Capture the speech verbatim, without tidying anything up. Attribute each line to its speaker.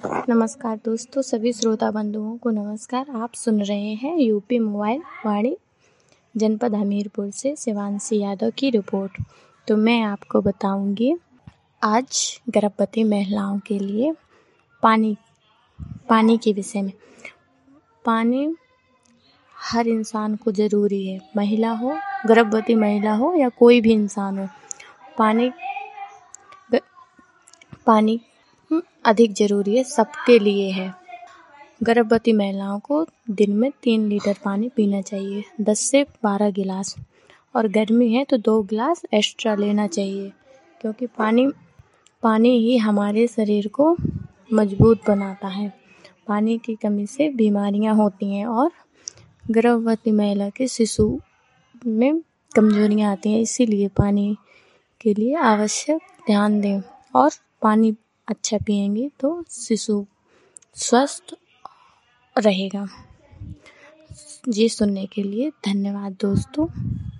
Speaker 1: नमस्कार दोस्तों, सभी श्रोता बंधुओं को नमस्कार। आप सुन रहे हैं यूपी मोबाइल वाणी जनपद हमीरपुर से शिवांशी यादव की रिपोर्ट। तो मैं आपको बताऊंगी आज गर्भवती महिलाओं के लिए पानी पानी के विषय में। पानी हर इंसान को ज़रूरी है, महिला हो, गर्भवती महिला हो या कोई भी इंसान हो। पानी पानी अधिक ज़रूरी है, सबके लिए है। गर्भवती महिलाओं को दिन में तीन लीटर पानी पीना चाहिए, दस से बारह गिलास, और गर्मी है तो दो गिलास एक्स्ट्रा लेना चाहिए, क्योंकि पानी पानी ही हमारे शरीर को मजबूत बनाता है। पानी की कमी से बीमारियां होती हैं और गर्भवती महिला के शिशु में कमजोरियां आती हैं। इसीलिए पानी के लिए आवश्यक ध्यान दें, और पानी अच्छा पिएंगे तो शिशु स्वस्थ रहेगा। जी सुनने के लिए धन्यवाद दोस्तों।